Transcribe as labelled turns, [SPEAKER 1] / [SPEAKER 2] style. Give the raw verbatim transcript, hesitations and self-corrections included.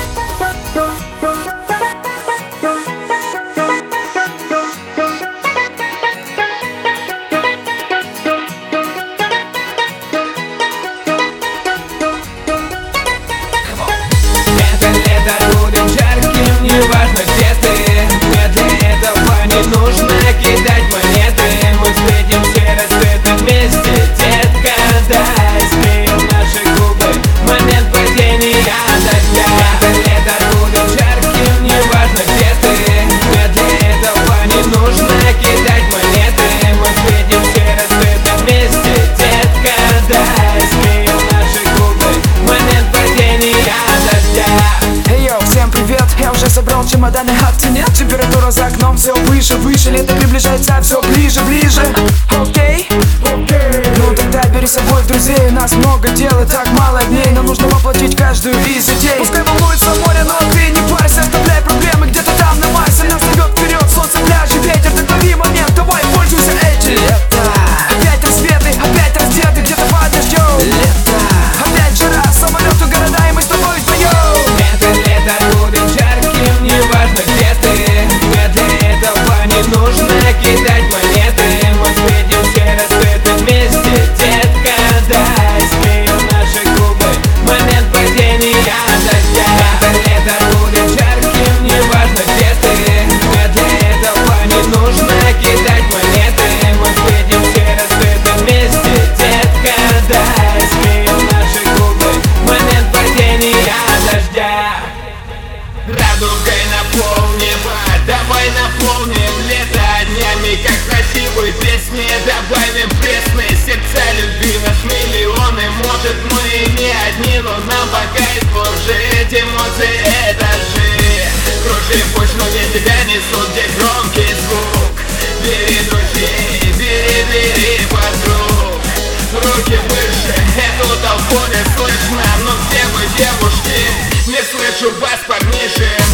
[SPEAKER 1] Неважно, где ты, мне для этого не нужно кидать монеты. Мы встретимся рассветы вместе, детка, дай склеим наши губы в момент падения дождя. Это лето будет жарким, неважно, где ты, мне для этого не нужно кидать монеты. Мы встретимся рассветы вместе, детка, дай склеим наши губы в момент падения дождя.
[SPEAKER 2] Эй, йоу, всем привет! Я уже собрал чемоданы, а ты нет? Температура за окном все выше, выше. Лето приближается все ближе, ближе. Окей? Окей. Ну тогда бери с собой друзей. У нас много дел и так мало дней, но нужно воплотить каждую из идей. Пускай волнуется море, но ты не парься. Оставляй проблемы где-то там на Марсе. Нас зовет вперед солнце, пляжи, ветер. Так лови момент, давай пользуйся этим. Лето. Опять рассветы, опять раздеты где-то под дождем. Лето. Опять жара, самолеты, города, и мы с тобой вдвоем.
[SPEAKER 1] Это лето будет жарким, неважно, где ты, мне для этого не нужно кидать монеты. Мы встретимся рассветы вместе, детка, дай склеим наши губы в момент падения дождя. Это лето будет жарким, неважно, где ты, мне для этого не нужно кидать монеты. Мы встретимся рассветы вместе, детка, дай склеим наши губы в момент падения дождя. Радугой наполним, давай наполним лето днями, как красивые песни. Добавим пресные сердца любви, нас миллионы. Может, мы и не одни, но нам по кайфу жить. Эмоции — это же кружи пусть, но не тебя несут, где громкий звук. Бери друзей, бери, бери подруг. Руки выше, эту толпу не слышно, но где вы, девушки? Не слышу вас, парниши.